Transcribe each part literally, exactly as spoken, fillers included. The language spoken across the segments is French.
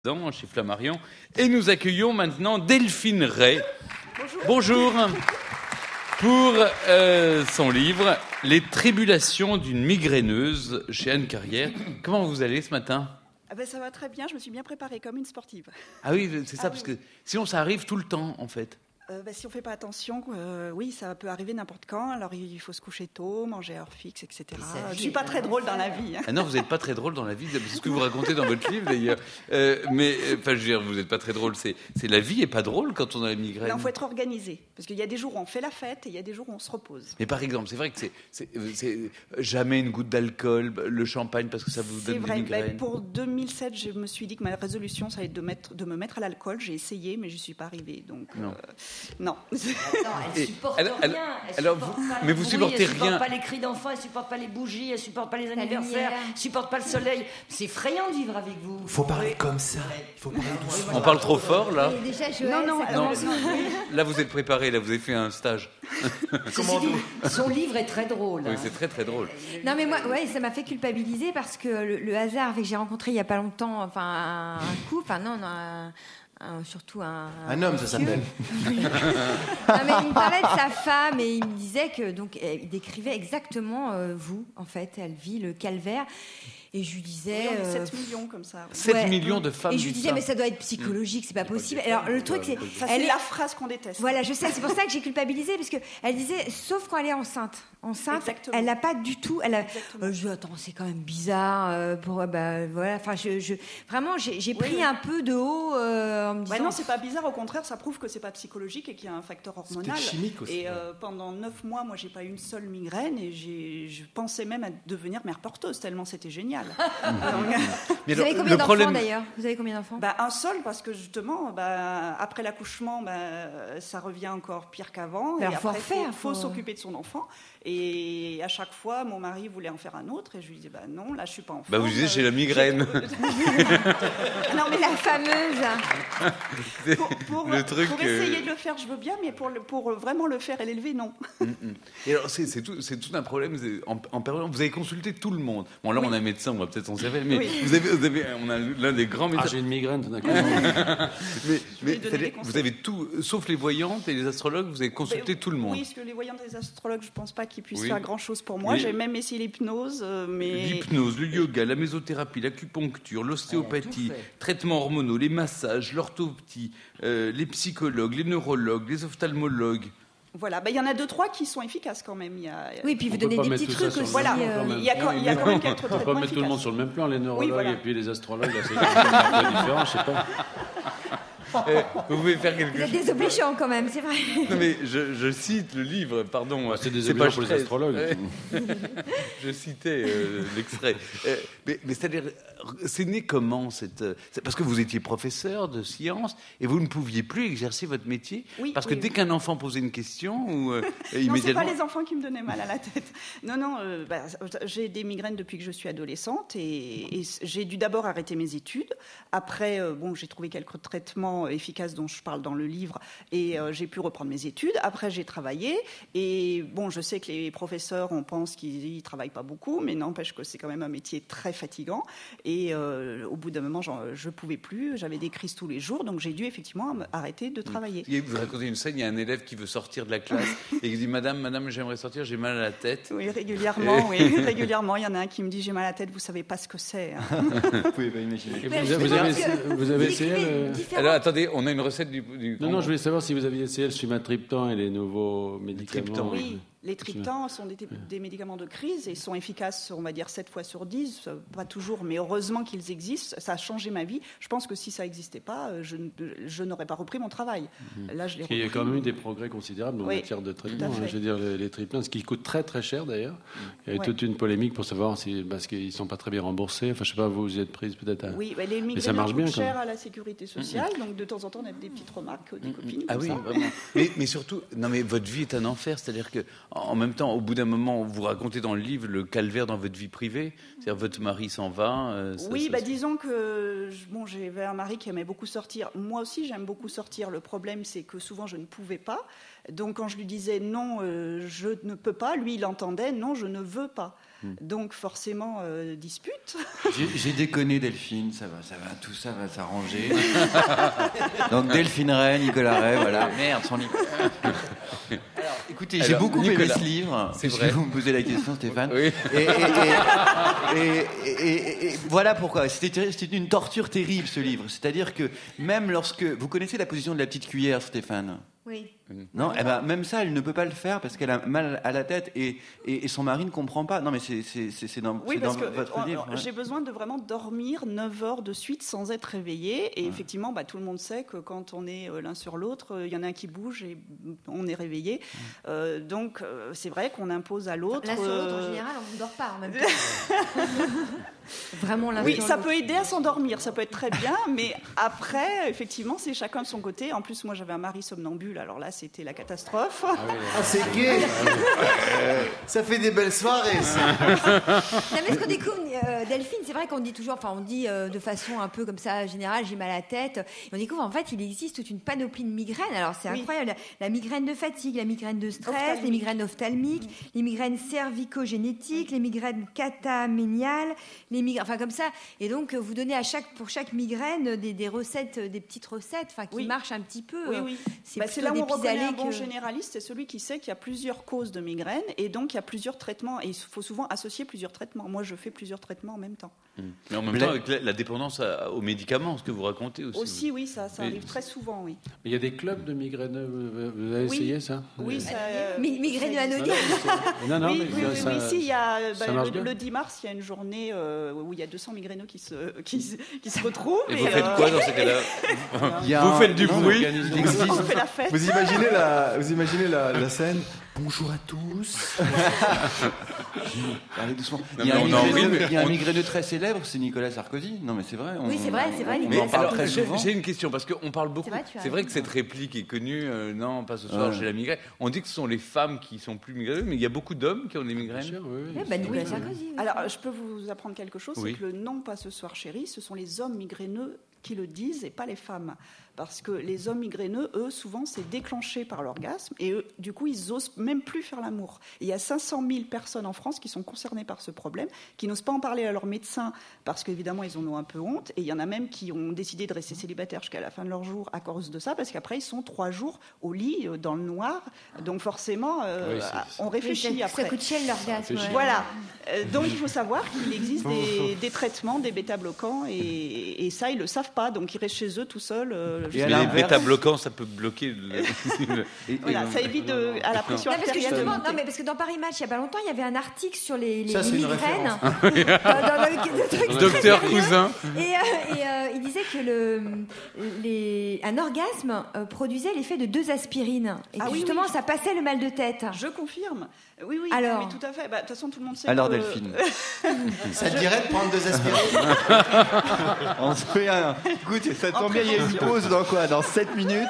Chez Flammarion. Et nous accueillons maintenant Delphine Ray. Bonjour. Bonjour. Pour euh, son livre « Les tribulations d'une migraineuse » chez Anne Carrière. Comment vous allez ce matin ? Ah ben ça va très bien, je me suis bien préparée comme une sportive. Ah oui, c'est ça, ah parce oui. que sinon ça arrive tout le temps en fait. Euh, bah, si on ne fait pas attention, euh, oui, ça peut arriver n'importe quand. Alors, il faut se coucher tôt, manger à heure fixe, et cetera. Je ne suis pas très drôle dans la vie. Hein. Ah non, vous n'êtes pas très drôle dans la vie. C'est ce que vous racontez dans votre livre, d'ailleurs. Euh, mais, enfin, je veux dire, vous n'êtes pas très drôle. C'est, c'est la vie n'est pas drôle quand on a la migraine. Non, il faut être organisé. Parce qu'il y a des jours où on fait la fête et il y a des jours où on se repose. Mais par exemple, c'est vrai que c'est, c'est, c'est jamais une goutte d'alcool, le champagne, parce que ça vous donne vrai. des migraines. Ben, pour deux mille sept, je me suis dit que ma résolution, ça allait être de, mettre, de me mettre à l'alcool. J'ai essayé, mais je n'y suis pas arrivée. Donc, non. Euh, non. Attends, elle Et, supporte alors, rien. Elle alors, supporte vous, pas mais vous bruit, supportez elle supporte rien. pas les cris d'enfants, elle supporte pas les bougies, elle supporte pas les La anniversaires, lumière. elle supporte pas le soleil. C'est effrayant de vivre avec vous. Faut parler comme ça. Il faut parler doucement. On parle trop fort, là. Et déjà, Joël, Non, non, ça non, commence- non. Là, vous êtes préparé, là, vous avez fait un stage. Ceci dit, son livre est très drôle. Oui, hein. c'est très, très drôle. Non mais moi, ouais, ça m'a fait culpabiliser parce que le, le hasard fait que j'ai rencontré il y a pas longtemps, enfin un, un couple, enfin non, non un, un- surtout un. Un homme, ça monsieur. s'appelle. Non mais il me parlait de sa femme et il me disait que donc euh, il décrivait exactement euh, vous en fait, elle vit le calvaire et je lui disais. Oui, on est euh, sept millions comme ça. sept ouais. millions de femmes Et je lui vivent disais ça. mais ça doit être psychologique, c'est pas possible. Alors le truc c'est, Ça, elle c'est est la phrase qu'on déteste. Voilà, je sais, c'est pour ça que j'ai culpabilisé, parce qu'elle disait, sauf quand elle est enceinte. Enceinte, Exactement. elle n'a pas du tout. Elle a, Exactement. euh, je dis, attends, c'est quand même bizarre. Euh, pour, bah, voilà, enfin, je, je, vraiment, j'ai, j'ai pris oui. un peu de haut euh, en me disant. Ouais, non, c'est pas bizarre. Au contraire, ça prouve que c'est pas psychologique et qu'il y a un facteur hormonal. peut-être chimique aussi, Et ouais. euh, pendant neuf mois, moi, j'ai pas eu une seule migraine et j'ai, je pensais même à devenir mère porteuse tellement c'était génial. Donc, Mais Vous alors, avez combien le d'enfants problème- d'ailleurs Vous avez combien d'enfants bah, un seul parce que justement, bah, après l'accouchement, bah, ça revient encore pire qu'avant. Alors, et faut après, refaire, faut, faut faut- s'occuper de son enfant. Et à chaque fois, mon mari voulait en faire un autre et je lui disais, bah non, là, je suis pas en Bah, vous forme. disiez, j'ai la migraine. Non, mais la fameuse. Pour, pour- Le truc, pour euh, essayer de le faire, je veux bien, mais pour, le- pour vraiment le faire et l'élever, non. Et alors, c'est, c'est, tout, c'est tout un problème. c'est- En, en permanence, vous avez consulté tout le monde. Bon, là, Oui. on a un médecin, on va peut-être s'en servir, mais Oui. vous avez, vous avez, on a l'un des grands Ah, médecins. j'ai une migraine, tout d'un coup. mais mais lui donner c'est-à-dire, des conseils. vous avez tout, sauf les voyantes et les astrologues, vous avez consulté Mais- tout le monde. Oui, parce que les voyants des astrologues, je pense pas qu'ils puissent Oui. faire grand-chose pour moi. Oui. J'ai même essayé l'hypnose, euh, mais... L'hypnose, le yoga, la mésothérapie, l'acupuncture, l'ostéopathie, Elle a tout fait. traitements hormonaux, les massages, l'orthoptie, euh, les psychologues, les neurologues, les ophtalmologues. Voilà, bah, il y en a deux, trois qui sont efficaces quand même. Il y a... Oui, puis vous On peut donnez pas des mettre petits tout ça trucs sur le aussi. Voilà, même plan, euh, quand même. il y a quand, il y a quand même quelques On peut pas traitements mettre tout le monde efficaces. sur le même plan, les neurologues voilà. et puis les astrologues, là, c'est un peu différent, je sais pas. Euh, vous pouvez faire quelque Vous êtes chose. désobligeants quand même, c'est vrai. Non, mais je, je cite le livre, pardon. Bah, c'est pas désobligeant pour les treize. astrologues. Ouais. Je citais euh, l'extrait. Euh, mais, mais c'est-à-dire, c'est né comment cette... c'est parce que vous étiez professeur de sciences et vous ne pouviez plus exercer votre métier. Oui, parce que oui, dès oui. qu'un enfant posait une question, ou, euh, Non, c'est immédiatement... pas les enfants qui me donnaient mal à la tête. Non, non, euh, bah, j'ai des migraines depuis que je suis adolescente et, et j'ai dû d'abord arrêter mes études. Après, euh, bon, j'ai trouvé quelques traitements efficaces dont je parle dans le livre et euh, j'ai pu reprendre mes études. Après, j'ai travaillé et bon, je sais que les professeurs, on pense qu'ils ne travaillent pas beaucoup, mais n'empêche que c'est quand même un métier très fatigant. Et euh, au bout d'un moment, j'en- je ne pouvais plus, j'avais des crises tous les jours, donc j'ai dû effectivement arrêter de travailler. Et vous racontez une scène, il y a un élève qui veut sortir de la classe et qui dit « Madame, madame, j'aimerais sortir, j'ai mal à la tête. Oui, régulièrement, oui, régulièrement. Il y en a un qui me dit j'ai mal à la tête, vous savez pas ce que c'est. hein. » Vous pouvez pas imaginer. Et Mais vous, je avez, pense avez que essayé, vous avez vous essayé écrivez le- différents- Alors attendez, on a une recette du... du Non, non, je voulais savoir si vous aviez essayé le sumatriptan et les nouveaux médicaments. triptan, Oui, les triptans sont des, des médicaments de crise et sont efficaces, on va dire, sept fois sur dix. Pas toujours, mais heureusement qu'ils existent. Ça a changé ma vie. Je pense que si ça n'existait pas, je, ne- je n'aurais pas repris mon travail. Là, je l'ai Parce qu'il y a repris. quand même eu des progrès considérables en Oui, matière de tout à traitement. fait. hein. Je veux dire, les, les triptans, ce qui coûte très très cher d'ailleurs. Il y a eu Ouais. toute une polémique pour savoir si, parce qu'ils ne sont pas très bien remboursés. Enfin, je sais pas, vous vous y êtes prise peut-être à... Oui, bah, les migraines ça marche coûtent bien, quand cher même. à la sécurité sociale, donc de temps en temps, on a des petites remarques des copines. Ah comme oui, ça. vraiment. Mais, mais surtout, non mais votre vie est un enfer. C'est-à-dire que, en même temps, au bout d'un moment, vous racontez dans le livre le calvaire dans votre vie privée. C'est-à-dire votre mari s'en va. euh, ça- Oui, ça- bah, disons que je- bon, j'avais un mari qui aimait beaucoup sortir. Moi aussi, j'aime beaucoup sortir. Le problème, c'est que souvent, je ne pouvais pas. Donc, quand je lui disais non, euh, je ne peux pas, lui, il entendait non, je ne veux pas. Mmh. Donc forcément, euh, dispute. J'ai, j'ai déconné, Delphine, ça va, ça va, tout ça va s'arranger. Donc Delphine Ray, Nicolas Ray, voilà. Merde, son livre. Alors, écoutez, Alors, j'ai beaucoup Nicolas, aimé ce livre. c'est Puisque vrai. vous me posez la question, Stéphane. Oui. Et, et, et, et, et, et, et voilà pourquoi. C'était, c'était une torture terrible, ce livre. C'est-à-dire que même lorsque... Vous connaissez la position de la petite cuillère, Stéphane ? Oui. Non, eh ben, même ça, elle ne peut pas le faire parce qu'elle a mal à la tête et, et, et son mari ne comprend pas. Non, mais c'est, c'est, c'est, c'est dans, Oui, c'est parce dans que votre on- livre. Ouais. j'ai besoin de vraiment dormir neuf heures de suite sans être réveillée. Et ouais. effectivement, bah, tout le monde sait que quand on est l'un sur l'autre, il y en a un qui bouge et on est réveillé. Ouais. Euh, donc, euh, c'est vrai qu'on impose à l'autre. L'un sur l'autre, en général, on ne dort pas en même temps. Vraiment l'un oui, sur ça l'autre. peut aider à s'endormir, ça peut être très bien, mais après, effectivement, c'est chacun de son côté. En plus, moi, j'avais un mari somnambule, alors là, c'était la catastrophe. Ah, oui, ah c'est gay. Ça fait des belles soirées, ça. Non, mais ce qu'on découvre, euh, Delphine, c'est vrai qu'on dit toujours, enfin, on dit euh, de façon un peu comme ça générale, j'ai mal à la tête. Et on découvre, en fait, il existe toute une panoplie de migraines. Alors, c'est oui. incroyable. La, la migraine de fatigue, la migraine de stress, ophtalmique. Les migraines ophtalmiques, mmh. les migraines cervicogénétiques, mmh. les migraines cataméniales, les migraines, enfin, comme ça. Et donc, vous donnez à chaque, pour chaque migraine des, des recettes, des petites recettes, enfin, qui oui. marchent un petit peu. Oui, oui. C'est, bah, c'est là où on reconnaît un bon que... généraliste, c'est celui qui sait qu'il y a plusieurs causes de migraine et donc il y a plusieurs traitements et il faut souvent associer plusieurs traitements. Moi, je fais plusieurs traitements en même temps. Mmh. Mais en même temps, avec la, la dépendance à, aux médicaments, ce que vous racontez aussi. Aussi, oui, ça, ça arrive très souvent, oui. Il y a des clubs de migraineux, vous avez oui. essayé ça ? Oui, ça... Euh, migraine anonyme. Non, non, oui, mais oui, ça, oui, ça, si, il y a, bah, le, le dix mars, il y a une journée euh, où il y a deux cents migraineux qui se, qui, qui se retrouvent. Et, et vous euh... faites quoi dans ces cas-là ? Vous faites du non, bruit. On fait la fête. Vous imaginez la, vous imaginez la, la scène ? Bonjour à tous. Allez doucement. Non, il y a un, migraineux, mais il y a un on... migraineux très célèbre, c'est Nicolas Sarkozy. Non, mais c'est vrai. On... Oui, c'est vrai, c'est vrai. On, Nicolas on en parle Sarkozy. très souvent. J'ai une question parce qu'on parle beaucoup. C'est vrai, c'est vrai que cette réplique est connue. Euh, non, pas ce soir, ouais. j'ai la migraine. On dit que ce sont les femmes qui sont plus migraineuses, mais il y a beaucoup d'hommes qui ont des migraines. Sûr, oui, oui, oui, bah, Nicolas Sarkozy. Oui. Alors, je peux vous apprendre quelque chose, oui. c'est que le non, pas ce soir, chérie, ce sont les hommes migraineux qui le disent et pas les femmes. Parce que les hommes migraineux, eux, souvent, c'est déclenché par l'orgasme et eux, du coup, ils osent même plus faire l'amour. Et il y a cinq cent mille personnes en France qui sont concernées par ce problème, qui n'osent pas en parler à leur médecin parce qu'évidemment, ils en ont un peu honte. Et il y en a même qui ont décidé de rester célibataires jusqu'à la fin de leur jour à cause de ça, parce qu'après, ils sont trois jours au lit, dans le noir. Donc forcément, euh, oui, c'est, c'est... on réfléchit oui, ça, après. Ça coûte cher l'orgasme. Ouais. Voilà. Euh, donc il faut savoir qu'il existe des, des traitements, des bêta-bloquants, et, et ça, ils ne le savent pas. Donc ils restent chez eux tout seuls. Euh, mais les bêta-bloquants, ça peut bloquer. Le... et, voilà, et... ça évite de, à la pression non, parce que justement, de... non, mais parce que dans Paris Match, il n'y a pas longtemps, il y avait un article sur les, les, ça, les migraines. dans, dans le, Docteur Cousin. Et, euh, et euh, il disait que le, les, un orgasme euh, produisait l'effet de deux aspirines. Et ah, que oui, justement, oui. ça passait le mal de tête. Je confirme. Oui, oui, alors, mais tout à fait. Bah, de toute façon, tout le monde sait. Alors, que... Delphine. Ça te dirait de prendre deux aspirines? On se fait un. Écoute, ça tombe bien, il y a une pause dans quoi? Dans sept minutes?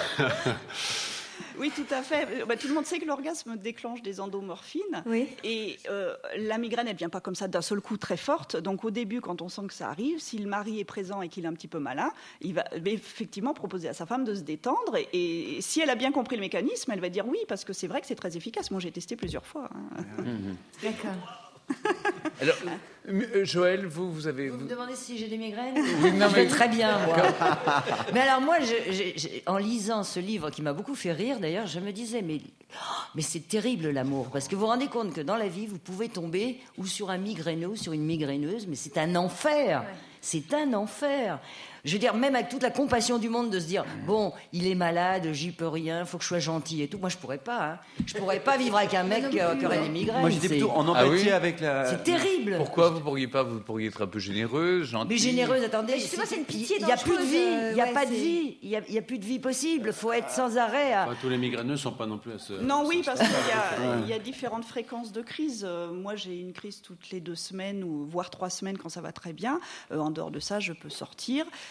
Oui, tout à fait. Bah, tout le monde sait que l'orgasme déclenche des endomorphines. Oui. Et euh, la migraine, elle ne vient pas comme ça d'un seul coup très forte. Donc au début, quand on sent que ça arrive, si le mari est présent et qu'il est un petit peu malin, il va effectivement proposer à sa femme de se détendre. Et, et si elle a bien compris le mécanisme, elle va dire oui, parce que c'est vrai que c'est très efficace. Moi, j'ai testé plusieurs fois. Hein. Mmh. D'accord. Alors, euh, Joël, vous, vous avez... Vous me demandez si j'ai des migraines? Oui, non, je mais... vais très bien, moi. Mais alors, moi, je, je, je, en lisant ce livre, qui m'a beaucoup fait rire, d'ailleurs, je me disais, mais, oh, mais c'est terrible, l'amour. Parce que vous vous rendez compte que dans la vie, vous pouvez tomber ou sur un migraineux ou sur une migraineuse, mais c'est un enfer. Ouais. C'est un enfer. Je veux dire, même avec toute la compassion du monde, de se dire, bon, il est malade, j'y peux rien, il faut que je sois gentil et tout. Moi, je pourrais pas. Hein. Je pourrais pas vivre avec un mec qui euh, aurait des migraines. Moi, j'étais plutôt en empathie ah, oui avec la... C'est terrible. Pourquoi vous pourriez pas, vous pourriez être un peu généreuse, gentille? Mais généreuse, attendez. Mais justement, c'est une pitié. Il n'y a plus de vie. Il n'y a ouais, pas c'est... de vie. Il n'y a, a plus de vie possible. Il faut être sans arrêt. À... Enfin, tous les migraineux ne sont pas non plus à ce... Non, oui, parce qu'il y, ouais. y a différentes fréquences de crise. Euh, moi, j'ai une crise toutes les deux semaines, ou voire trois semaines quand ça va très bien. Euh, en dehors de ça, je peux sortir.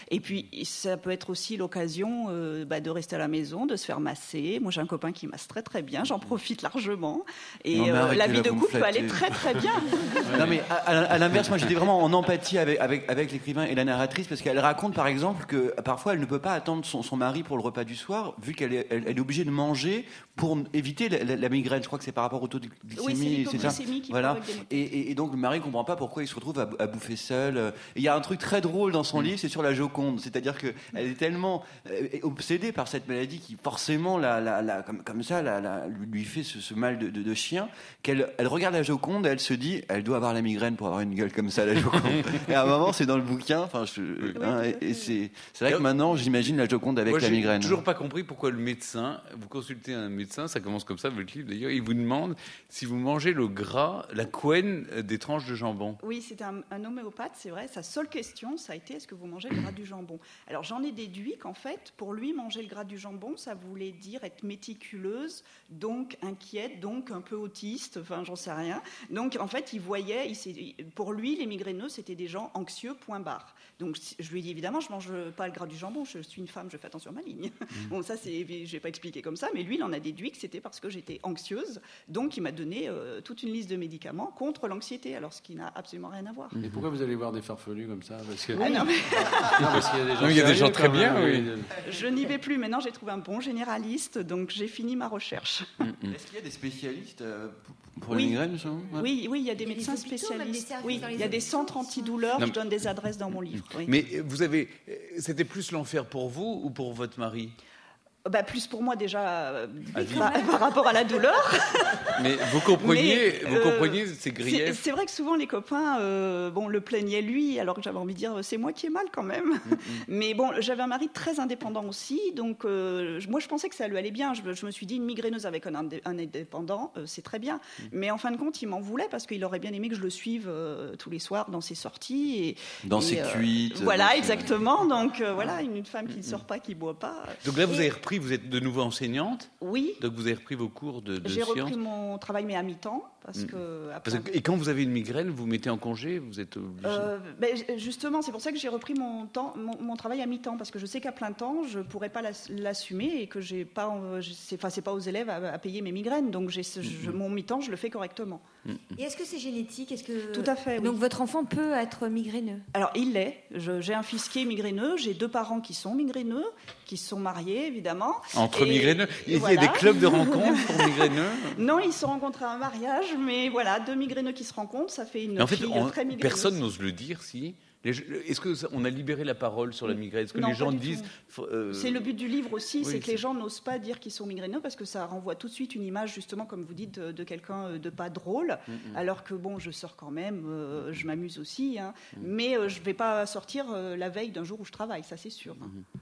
Et puis, ça peut être aussi l'occasion euh, bah, de rester à la maison, de se faire masser. Moi, j'ai un copain qui masse très très bien, j'en profite largement. Et Non, euh, la vie de vous me couple peut flattez. aller très très bien. Non mais à, à- à l'inverse, moi j'étais vraiment en empathie avec, avec, avec l'écrivain et la narratrice parce qu'elle raconte par exemple que parfois elle ne peut pas attendre son, son mari pour le repas du soir vu qu'elle est, elle, elle est obligée de manger pour éviter la, la- la migraine. Je crois que c'est par rapport au taux de glycémie. Oui, c'est ça l'hypoglycémie qui Voilà. provoque des maux. Et, et- et donc le mari ne comprend pas pourquoi il se retrouve à, à bouffer seul. Et il y a un truc très drôle dans son livre, c'est sur la Joconde. C'est-à-dire qu'elle est tellement euh, obsédée par cette maladie qui forcément la, la, la- comme, comme ça la, la- lui fait ce, ce mal de, de, de chien qu'elle elle regarde la Joconde et elle se dit elle doit avoir la migraine pour avoir une gueule comme ça la Joconde. Et à un moment c'est dans le bouquin. Enfin, je, hein, et, et c'est c'est vrai que maintenant j'imagine la Joconde avec Moi, la j'ai migraine. toujours pas compris pourquoi le médecin, vous consultez un médecin, ça commence comme ça, votre livre d'ailleurs, il vous demande si vous mangez le gras, la couenne des tranches de jambon. Oui, c'était un, un homéopathe, c'est vrai. Sa seule question, ça a été est-ce que vous mangez le gras du jambon? Alors j'en ai déduit qu'en fait, pour lui, manger le gras du jambon, ça voulait dire être méticuleuse, donc inquiète, donc un peu autiste, enfin j'en sais rien. Donc en fait, il voyait, il s'est- pour lui, les migraineux, c'était des gens anxieux, point barre. Donc je lui ai dit évidemment, je mange pas le gras du jambon, je suis une femme, je fais attention à ma ligne. Bon, ça, c'est, je vais pas expliquer comme ça, mais lui, il en a déduit que c'était parce que j'étais anxieuse, donc il m'a donné euh, toute une liste de médicaments contre l'anxiété, alors ce qui n'a absolument rien à voir. Et pourquoi vous allez voir des farfelus comme ça parce que... Ah non, mais Non, parce qu'il y a des gens, Non, il y a des sérieux, gens très quand bien, même. je n'y vais plus. Maintenant, j'ai trouvé un bon généraliste, donc j'ai fini ma recherche. Est-ce qu'il y a des spécialistes euh, pour pour Oui. la migraine justement Ouais. Oui, oui, il y a des Il y a des médecins hôpitaux, même des spécialistes. services Oui, dans les il y a des hôpitaux, centres ça. antidouleurs. Non, Je donne des adresses dans mon livre. Oui. Mais vous avez, c'était plus l'enfer pour vous ou pour votre mari? Bah, plus pour moi déjà euh, À vivre. par, par rapport à la douleur. Mais vous compreniez, Mais, vous euh, compreniez ces C'est griefs? c'est vrai que souvent les copains euh, bon, le plaignaient lui, alors que j'avais envie de dire c'est moi qui ai mal quand même. Mais bon, j'avais un mari très indépendant aussi, donc euh, je- moi je pensais que ça lui allait bien. Je, me- je me suis dit une migraineuse avec un, indé- un indépendant, euh, c'est très bien. Mais en fin de compte, il m'en voulait parce qu'il aurait bien aimé que je le suive euh, tous les soirs dans ses sorties. Et, Dans et, ses euh, cuites. Voilà, dans ses- exactement. Donc euh, voilà, une, une femme qui ne sort pas, qui ne boit pas. Donc là, vous Et- avez repris, vous êtes de nouveau enseignante, Oui, donc vous avez repris vos cours de, de j'ai sciences. repris mon travail, mais à mi-temps, parce Mm. que après. Parce que- et quand vous avez une migraine, vous mettez en congé, vous êtes obligé. Euh, ben, justement, c'est pour ça que j'ai repris mon, temps, mon, mon travail à mi-temps, parce que je sais qu'à plein temps, je ne pourrais pas l'ass- l'assumer et que j'ai pas, euh, je- c'est, enfin, c'est pas aux élèves à, à payer mes migraines. Donc j'ai, ce- je- mon mi-temps, je le fais correctement. Et est-ce que c'est génétique? Est-ce que... Tout à fait, oui. Donc votre enfant peut être migraineux? Alors il l'est. Je- j'ai un fils qui est migraineux, j'ai deux parents qui sont migraineux, qui se sont mariés évidemment. Entre Et- migraineux, il y a voilà. des clubs de rencontres pour migraineux. Non, ils se sont rencontrés à un mariage, mais voilà, deux migraineux qui se rencontrent, ça fait une Mais en fait, fille on- très migraineuse. personne n'ose le dire, si. Les- Est-ce que ça- on a libéré la parole sur la migraine? Est-ce que Non, les pas gens du disent tout. faut- euh, C'est le but du livre aussi, oui, c'est que c'est- les gens n'osent pas dire qu'ils sont migraineux parce que ça renvoie tout de suite une image, justement, comme vous dites, de, de quelqu'un euh, de pas drôle. Alors que bon, je sors quand même, euh, je m'amuse aussi, hein, mais euh, je vais pas sortir euh, la veille d'un jour où je travaille, ça c'est sûr.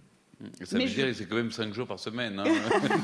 Ça Mais veut je- dire que c'est quand même cinq jours par semaine, hein,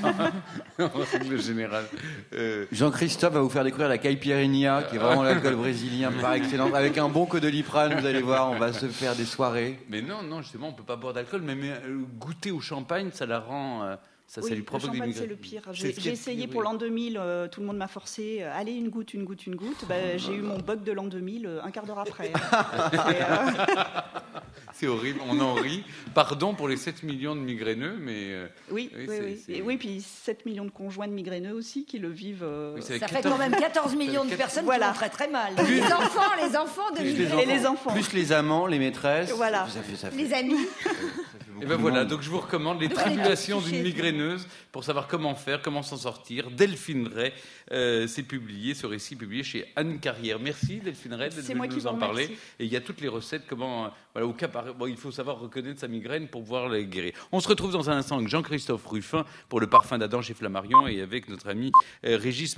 en règle générale. Euh, Jean-Christophe va vous faire découvrir la caipirinha, qui est vraiment l'alcool brésilien par excellence. Avec un bon codoliprane, vous allez voir, on va se faire des soirées. mais non, non, justement, on peut pas boire d'alcool, mais, mais, euh, goûter au champagne, ça la rend, euh, ça, ça Oui, lui provoque le des champagne, c'est migraines. le pire. C'est J'ai le pire, j'ai essayé oui. pour l'an deux mille, euh, tout le monde m'a forcé. euh, allez, une goutte, une goutte, une goutte. Ben, j'ai eu mon bug de l'an deux mille euh, un quart d'heure après. Et, euh, C'est horrible, on en rit. Pardon pour les sept millions de migraineux, mais euh, oui, Oui, oui, c'est- oui. c'est- Et oui, puis sept millions de conjoints de migraineux aussi qui le vivent. euh, oui, c'est avec Ça fait quatorze quand même quatorze millions de quatorze personnes Voilà. qui vont très très mal. Les enfants, les enfants de Plus les migraine. Et les enfants. Plus les amants, les maîtresses. Voilà. Ça fait, ça fait, Les amis. ça fait beaucoup Et ben de voilà, monde. donc je vous recommande les Donc, les tribulations toucher. d'une migraineuse pour savoir comment faire, comment s'en sortir. Delphine Ray, euh, c'est publié, ce récit publié chez Anne Carrière. Merci Delphine Ray d'être C'est moi venue qui nous en vous parler. remercie. Et il y a toutes les recettes, comment, euh, voilà, au cas par, bon, il faut savoir reconnaître sa migraine pour pouvoir la guérir. On se retrouve dans un instant avec Jean-Christophe Ruffin pour le parfum d'Adam chez Flammarion et avec notre ami euh, Régis